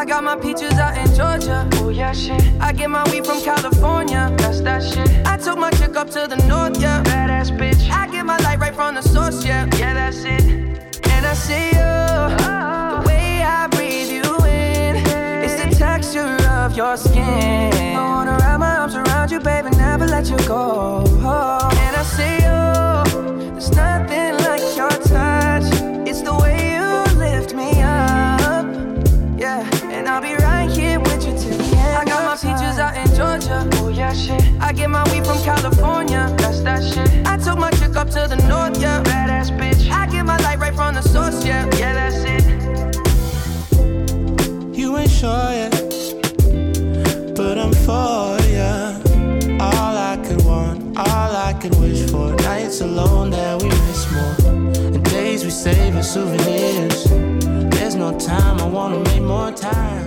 I got my peaches out in Georgia. Oh yeah, shit. I get my weed from California. That's that shit. I took my chick up to the north, yeah. Badass bitch. I get my light right from the source, yeah. Yeah, that's it. And I see you, the way I breathe you in. It's the texture of your skin. I wanna wrap my arms around you, baby, never let you go. And I see you, there's nothing like your touch. It's the way you lift me up, yeah. And I'll be right here with you till the end. I got my peaches out in Georgia. Oh yeah, shit. I get my weed from California. That's that shit. I took my chick up to the north, yeah. Badass bitch. I get my light right from the source, yeah. Yeah, that's it. You ain't sure yet, but I'm for ya. All I could want, all I could wish for. Nights alone that we miss more, and days we save as souvenirs. There's no time, I wanna make more time.